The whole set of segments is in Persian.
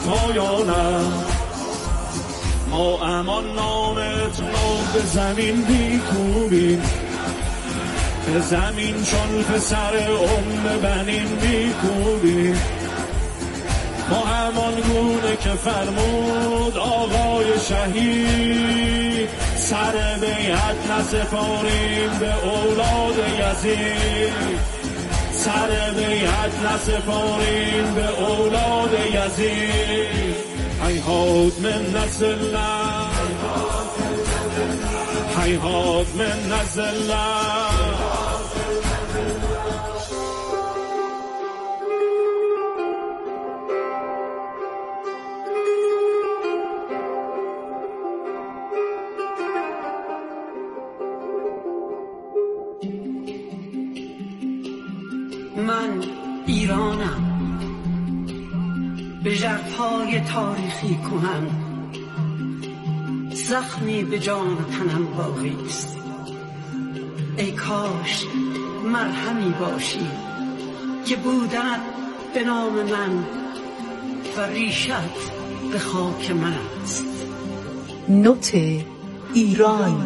پایانم. ما امان نامتون رو به زمین میکوبیم، به زمین چون پسر بنین میکوبیم. ما همان گونه که فرمود آقای شهید، سر بیعت نسپاریم به اولاد یزید، سر بیعت نسپاریم به اولاد یزید. هیهات من نزله، هیهات من نزله. من ایرانم، به ژرفای تاریخی کنم، زخمی به جان تنم باقی است. ای کاش مرهمی باشی که بودن به نام من و ریشت به خاک من است. نوت ایران.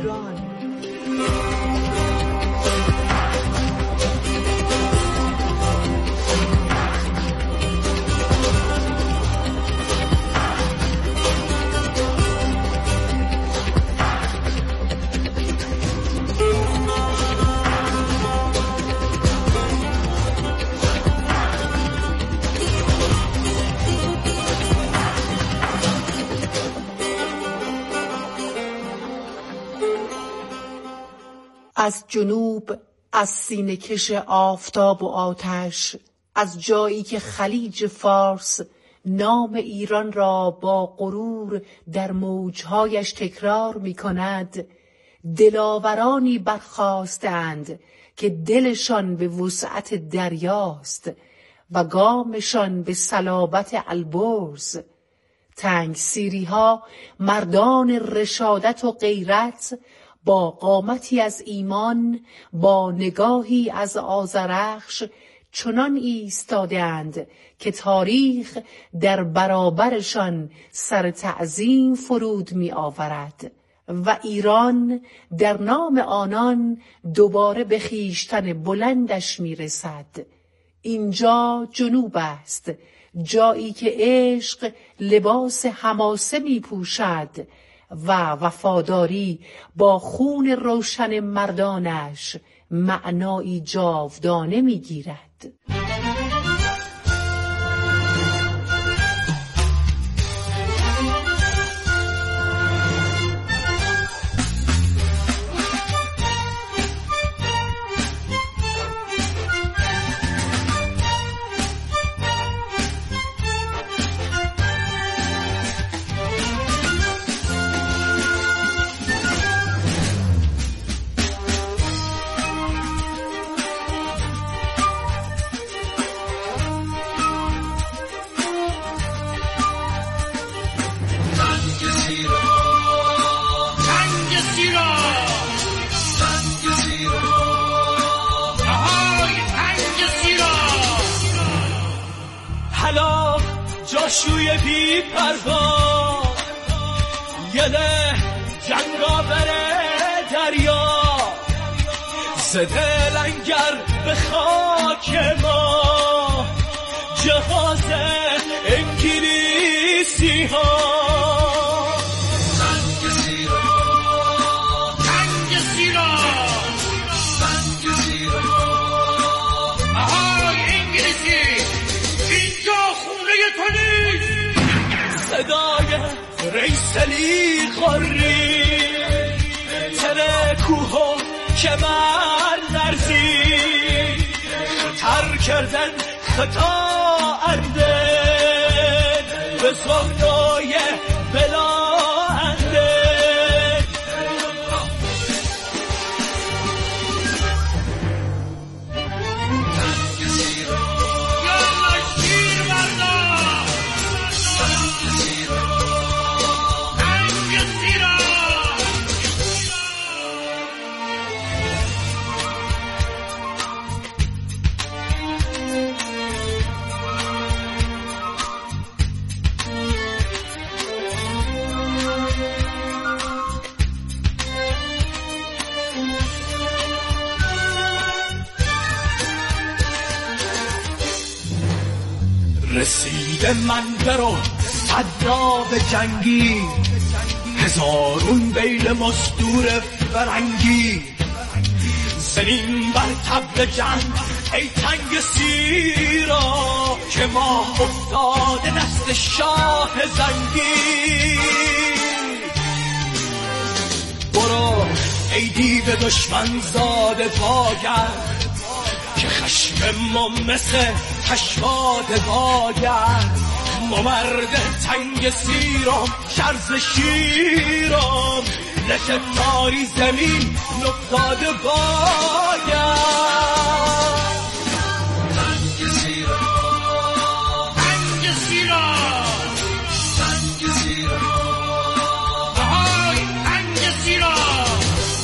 از جنوب، از سینه کش آفتاب و آتش، از جایی که خلیج فارس نام ایران را با غرور در موجهایش تکرار می کند، دلاورانی برخاستند که دلشان به وسعت دریاست و گامشان به صلابت البرز. تنگ سیری ها مردان رشادت و غیرت، با قامتی از ایمان، با نگاهی از آذرخش، چنان ایستادند که تاریخ در برابرشان سر تعظیم فرود می آورد و ایران در نام آنان دوباره به خویشتن بلندش می رسد. اینجا جنوب است، جایی که عشق لباس حماسه می پوشد و وفاداری با خون روشن مردانش معنایی جاودانه می گیرد. جاشوی بی پروا یله جنگاور دریا، زده لنگر به خاک ما جهاز انگلیسی ها. صدای ریسلی خوری تره کوها کمر نرزی، خطر کردن خطا انده به زهرای بلا انده. رسید من برو صدراب جنگی، هزارون بیل مزدور فرنگی، زنیم بر طبل جنگ ای تنگ سیرا، که ما افتاده دست شاه زنگی. برو ای دیو دشمن زاده پاگرد، که خشم ما مثل پشواد باگرد، ما مرد تنگ سیرام شرز شیرام، لشه تاری زمین نفتاده باگرد. تنگ سیرام، تنگ سیرام، تنگ سیرام، آهای تنگ سیرام.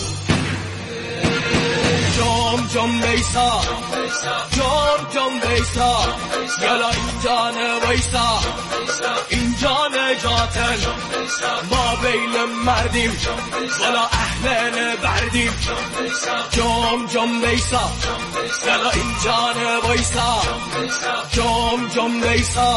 جام جام بیسا، جام جام بیسا، یالا اینجا نویسا، اینجا نجاتن، ما بیل مردیم والا اهل بردیم. جام جام بیسا، یالا اینجا نویسا، جام جام بیسا.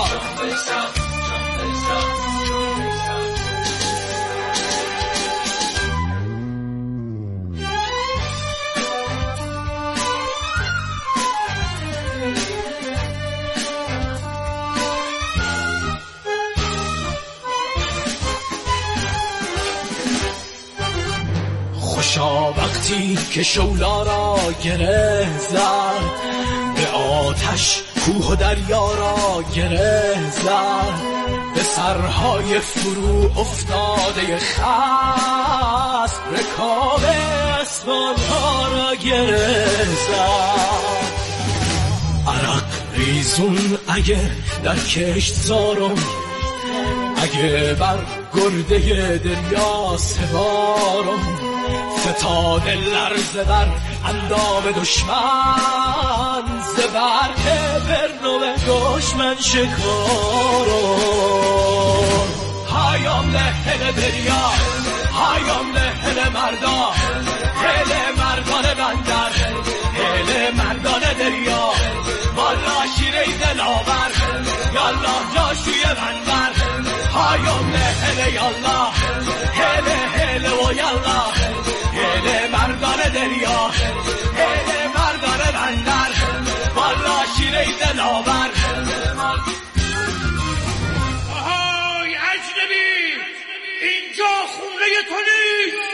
خوشا وقتی که شولا را گره زد، به آتش کوه و دریا را گره زد، به سرهای فرو افتاده خست، رکاب اسبانها را گره زد. عرق ریزون اگه در کشت زارم، اگه بر گرده دریا سوارم، فتاده لرزه بر اندام دشمن، زبر که برنو دشمن شکارم. هایام لحن دریا، هایام لحن مردا، هل مردان بندر، هل مردان دریا، والا شیره دلاور، یالله جاشوی بندر. هایام لحن یالله، هل هل و یالله، هل مردان دریا، هل مردان بندر، والا شیره دلاور. آهای اجنبی، اینجا خونه تو نیست.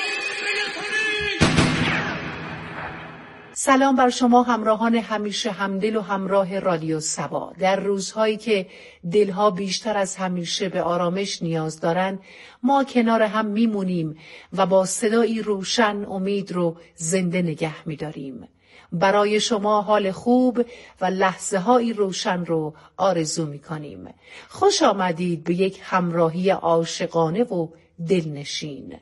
سلام بر شما همراهان همیشه همدل و همراه رادیو سبا. در روزهایی که دلها بیشتر از همیشه به آرامش نیاز دارن، ما کنار هم میمونیم و با صدایی روشن امید رو زنده نگه میداریم. برای شما حال خوب و لحظه هایی روشن رو آرزو میکنیم. خوش آمدید به یک همراهی عاشقانه و دلنشین.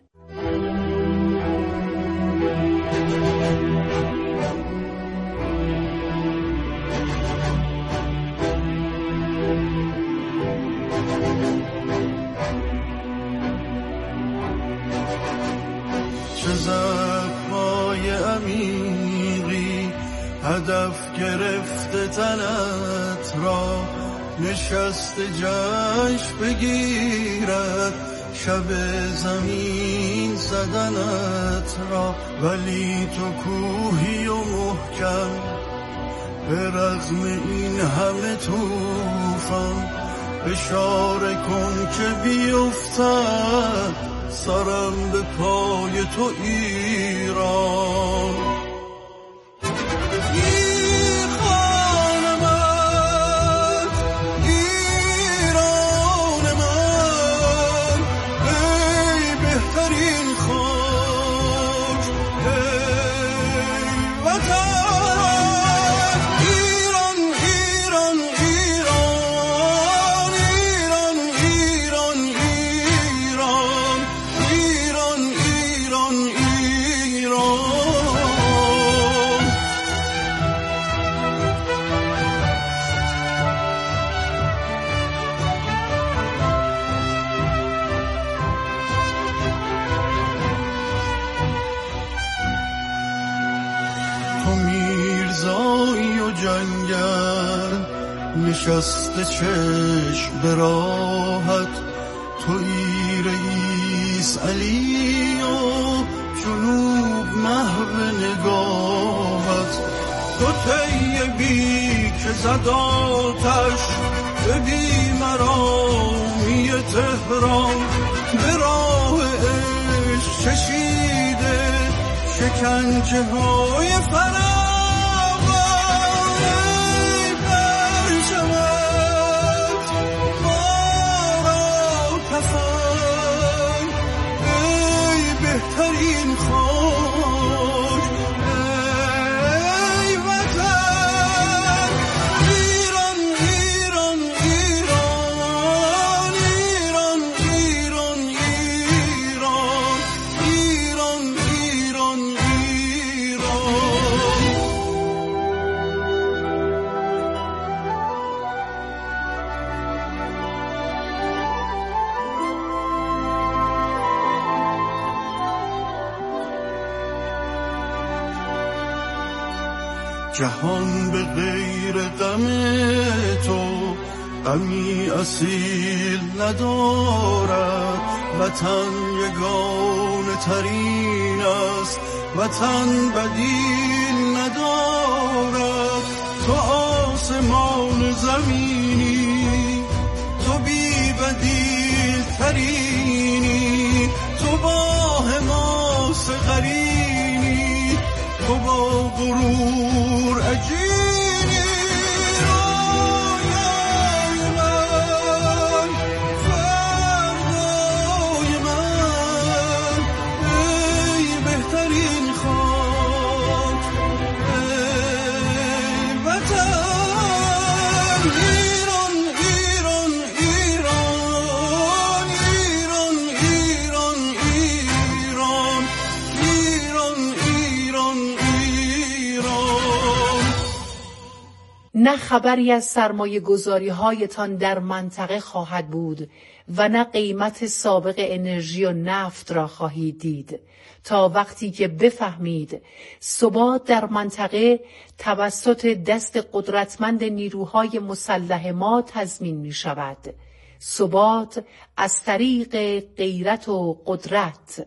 چه زخمای عمیقی هدف گرفته تنت را، نشست جشن بگیرد شب زمین زدنت را. ولی تو کوهی و محکم به رغم این همه توفان، اشاره کن که بیفتد سرم به پای تو ایران. نشسته چشم به راحت، تویی رئیس علی و جنوب محو نگاهت. تو طیبی که زد آتش به بیمرامی تهران، به راه عشق چشیده شکنجه های فراوان. ای پرچمت ما را کفن، ای بهترین خاک، ای وطن. ایران ایران ایران ایران ایران ایران ایران ایران جهان به غیر غم تو غمی اصیل ندارد. وطن یگانه ترین است، وطن بدیل ندارد. تو آسمان زمینی، تو بی بدیل ترینی، تو با حماس قرینی، تو با غرور عجینی. رویای من، فردای من، ای بهترین خاک، ای وطن. ایران ایران ایران ایران ایران ایران ایران ایران. نه خبری از سرمایه گذاری هایتان در منطقه خواهد بود و نه قیمت سابق انرژی و نفت را خواهید دید، تا وقتی که بفهمید ثبات در منطقه توسط دست قدرتمند نیروهای مسلح ما تضمین می شود. ثبات از طریق غیرت و قدرت.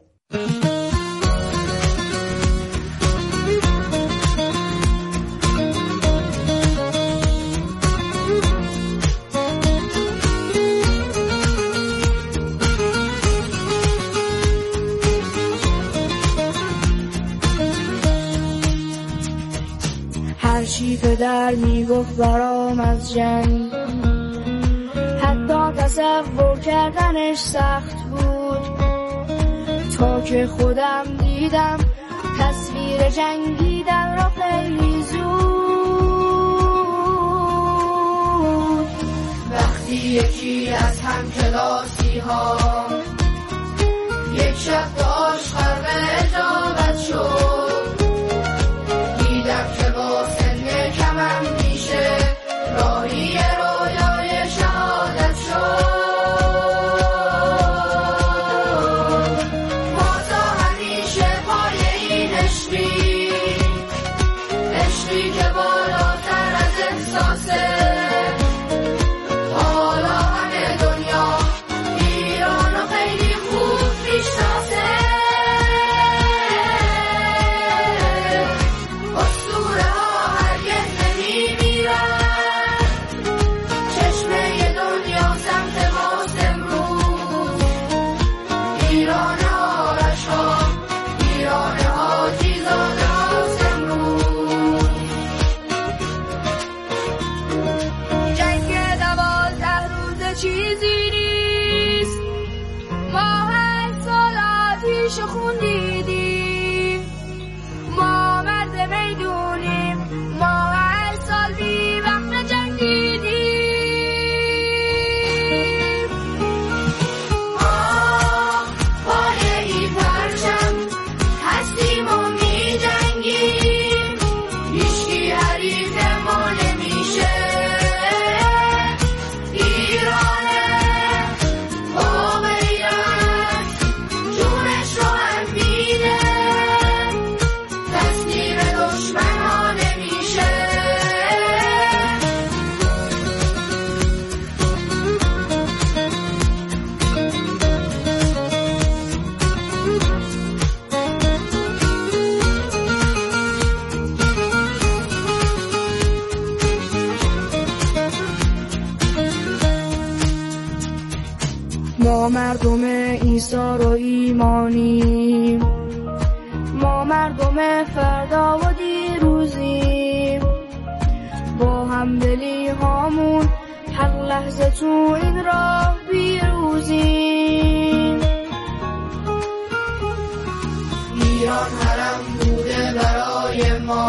هر چی پدر میگفت برام از جنگ، حتی تصور کردنش سخت بود، تا که خودم دیدم تصویر جنگیدن را خیلی زود. وقتی یکی از همکلاسی ها یک شب داشت خرق اجابت شد، دیدم که با سن کمم میشه راهی رویای شهادت شد. ما تا همیشه پای این عشقی که بالاتر از احساسه. حالا همه دنیا ایرانو خیلی خوب میشناسه. اسطوره ها هرگز نمیمیرن، چشمه دنیا سمت ماست امروز. ایران آرش ها، ایران حاجی زاده هاست امروز. جنگ 12 روزه چیزی نیست، ما 8 سال آتیش خون دیدیم. ما مرد میدونیم، ما 8 سال بی وقت جنگیدیم. پای این پرچم هستیم و می جنگیم، هیچکی حریف ما نمیشه. ایرانه با غیرت جونش رو هم میده. ما مردم ایثار و ایمانیم، ما مردم فردا و دیروزیم، با همدلی هامون هر لحظه تو این راه پیروزیم. ایران حرم بوده برای ما،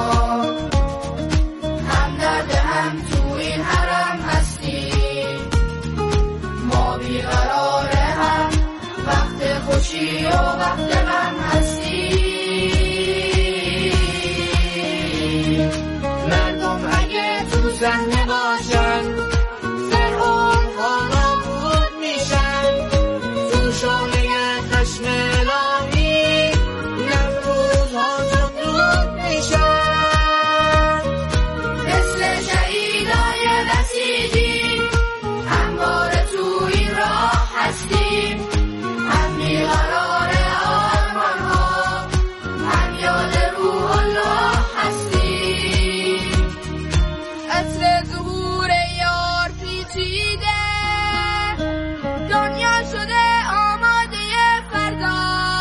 هم درد هم تو این حرم هستیم، ما بیقرار هم وقت خوشی و وقت غم هستیم. مردم اگه تو صحنه باشن فرعون ها نابود میشن، تو شعله خشم الهی نمروز ها جمدود میشن. مثل شهیدای بسیجی همواره تو این راه هستیم، هم بیقرار آرمان ها هم یاد روح الله هستیم. عطر ظهور یار پیچیده دنیا شده آماده فردا،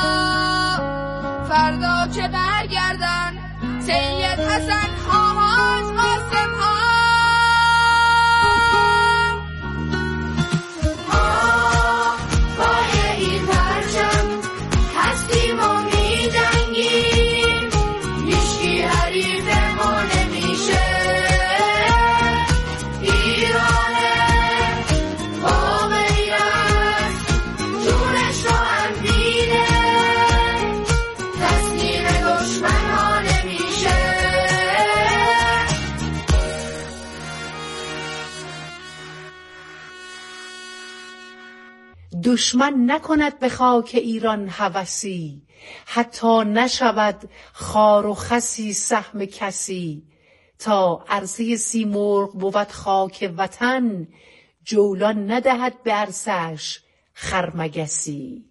فردا که برگردن سید حسن خواهاز قاسم ها. ما پای این پرچم هستیم و می جنگیم، هیچکی حریف ما نمیشه. ایرانه با غیرت جونش رو هم میده، تسلیم دشمن ها نمیشه. دشمن نکند به خاک ایران هوسی، حتی نشود خار و خسی سهم کسی. تا عرصه سیمرغ بود خاک وطن، جولان ندهد به عرصه‌اش خرمگسی.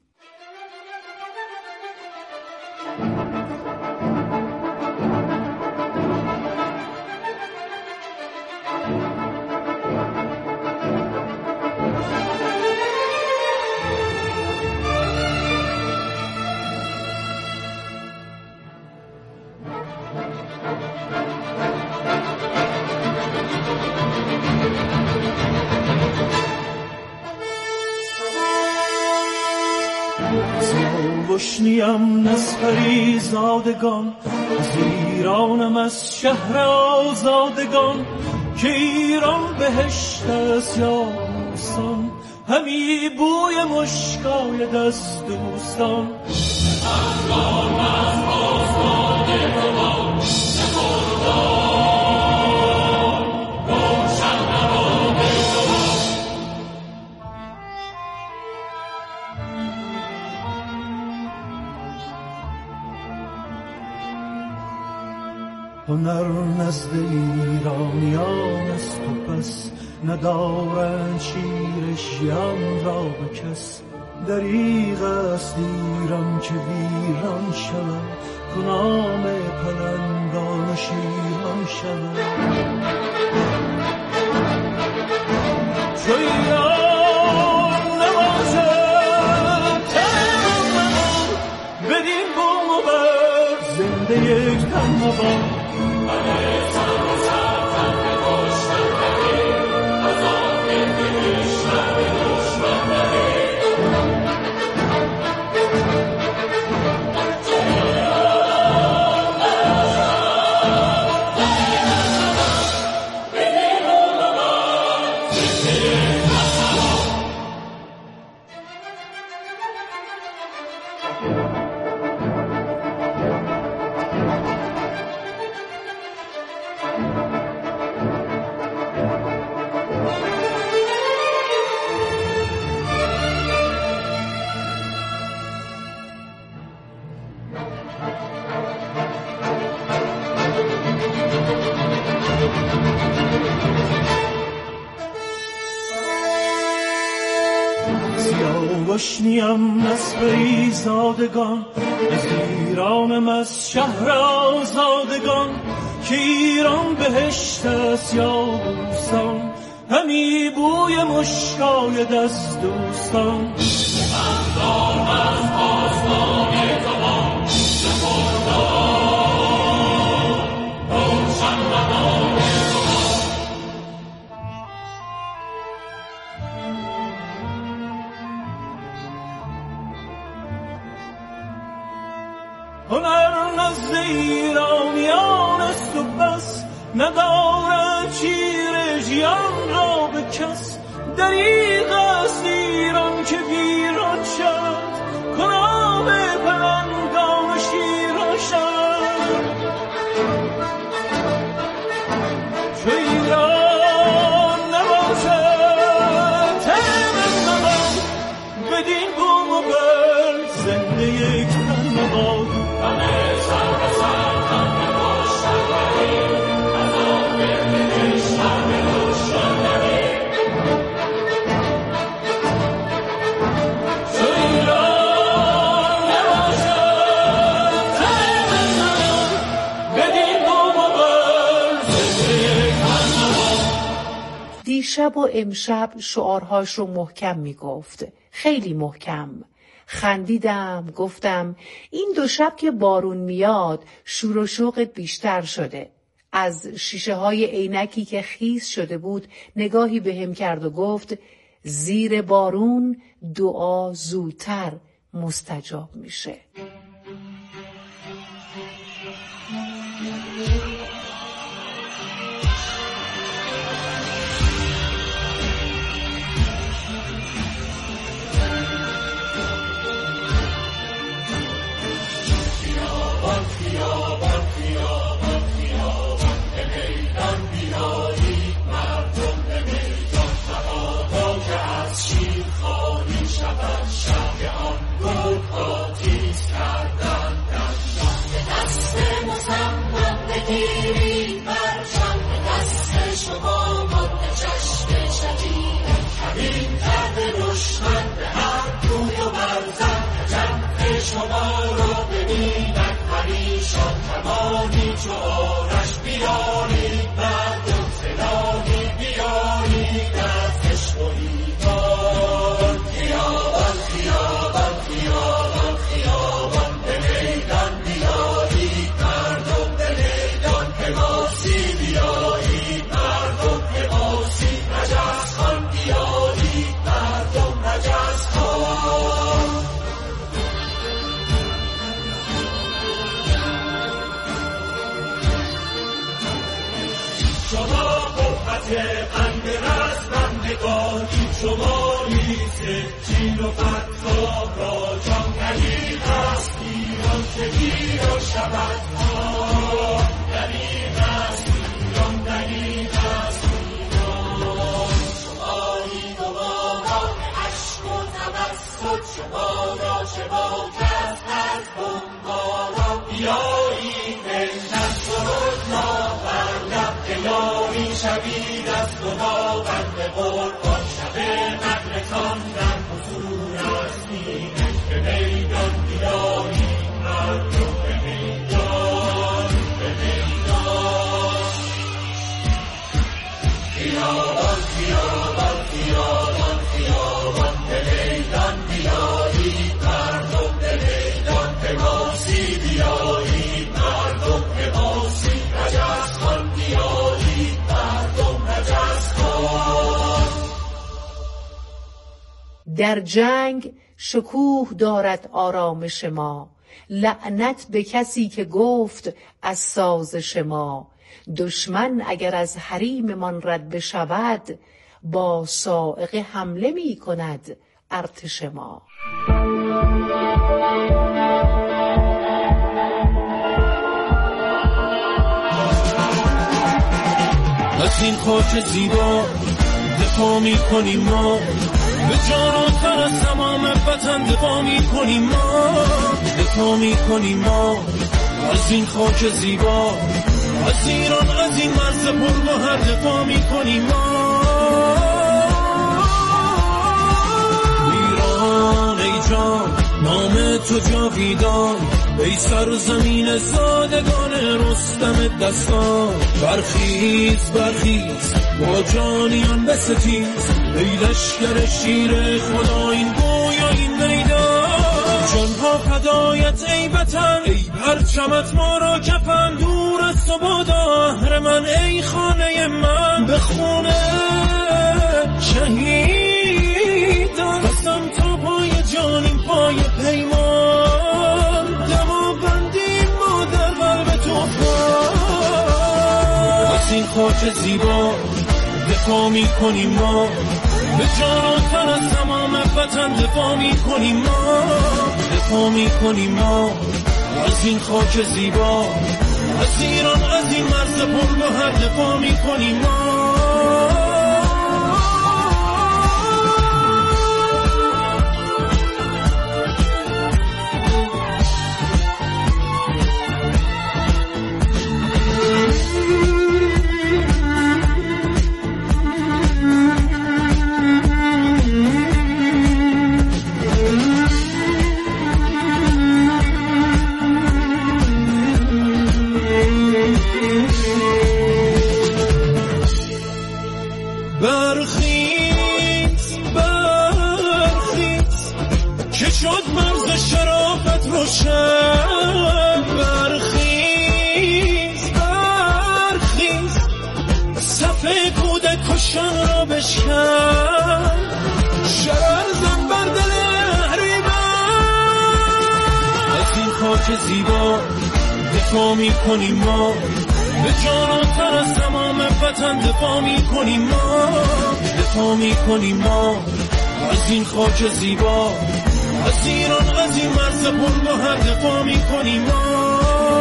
گشنیم نسپری زادگان، از ایرانم از شهر آزادگان، که ایران بهشت است یا بوستان، همی بوی مشکاید از دوستان. هنر نزد ایرانیان است و پس ندارند شیر ژیان را به کس. دریغ است ایران که ویران شود، کنام پلنگان و شیران شود. چو ایران نوازد تن من، بدین بوم و بر زنده یک تن مباد. گشنیم نسپری زادگان، از ایرانم از شهر آزادگان، که ایران بهشت است یا بوستان، همی بوی مشکای دست دوستان مردان از آستان زبان سپردار روشن مدار هنر نزد ایرانیان است و بس ندارد چیر ژیان را به کس دریغ است ایران که ویران شد کنام پلنگان شیران شد چو ایران نباشد تن من بدین بوم و بر زنده یک تن نباد همه سر به سر تن نباشد از آن بردش همه روشن دیشب و امشب شعارهاش رو محکم میگفت، خیلی محکم. خندیدم، گفتم این دو شب که بارون میاد شور و شوقت بیشتر شده. از شیشه های عینکی که خیس شده بود نگاهی بهم کرد و گفت زیر بارون دعا زودتر مستجاب میشه. در جنگ شکوه دارد آرامش ما، لعنت به کسی که گفت از سازش ما. دشمن اگر از حریم من رد بشود، با صاعقه حمله می کند ارتش ما. از این خاک زیبا دفاع می کنیم ما، به جان و تن از تمام وطن دفاع می کنیم ما، دفاع می کنیم ما از این خاک زیبا، از ایران، از این مرز پرگوهر دفاع می کنیم ما. ایران ای جان نام تو جاویدان، ای سرزمین زادگان رستم دستان. برخیز برخیز با جانیان بستیز، ای لشکر شیر خدا این گوی و این میدان. جانها فدایت ای وطن، ای پرچمت ما را کفن. دور از تو بادا اهرمن، ای خانه من به خونه شهیدان. قسم تا پای جانیم پای پیمان، دما بندیم ما در قلب طوفان. از این خاک زیبا دفاع می‌کنیم ما، به جان و تن از تمام وطن دفاع می‌کنیم ما. دفاع می‌کنیم ما از این خاک زیبا، از ایران، از این مرز پرگوهر دفاع می‌کنیم ما. برخیز برخیز که شد مرز شرافت روشن. برخیز برخیز صف کودکان را بشکن. شرر زن بر دل اهریمن. از این خاک زیبا دفاع می‌کنیم ما، به جان و تن از تمام وطن دفاع می‌کنیم ما. دفاع می‌کنیم ما از این خاک زیبا، از ایران، از این مرز پرگوهر دفاع می‌کنیم ما.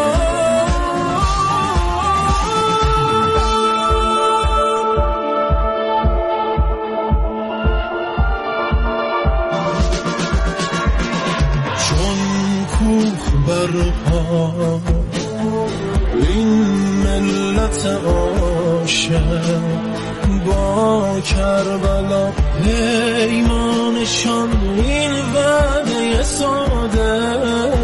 چون کوه برپا این ملت عاشق، با کربلا پیمانشان این وعده ساده.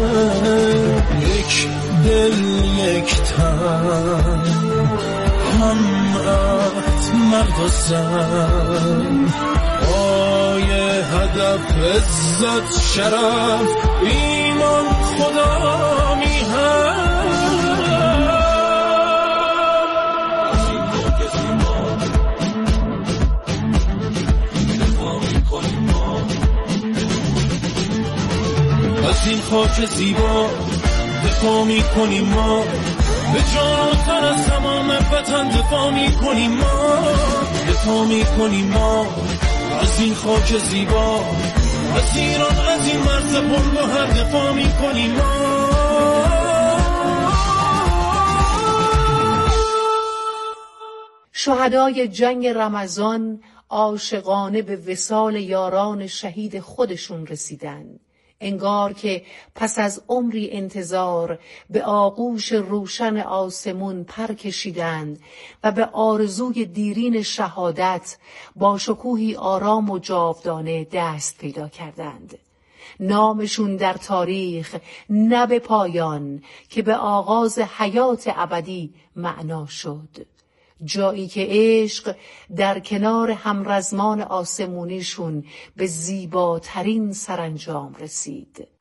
یک دل یک تن هم عهد مرد و زن، پای هدف عزت شرف ایمان خدا میهن. از این خاک زیبا دفاع می‌کنیم ما، به جان و تن از تمام وطن دفاع می‌کنیم ما. دفاع می‌کنیم ما از این خاک زیبا، از ایران، از این مرز پرگوهر دفاع می‌کنیم ما. شهدای جنگ رمضان عاشقانه به وصال یاران شهید خودشون رسیدند. انگار که پس از عمری انتظار به آغوش روشن آسمون پر کشیدند و به آرزوی دیرین شهادت با شکوهی آرام و جاودانه دست پیدا کردند. نامشون در تاریخ نه به پایان که به آغاز حیات ابدی معنا شد. جایی که عشق در کنار همرزمان آسمونیشون به زیباترین سرانجام رسید.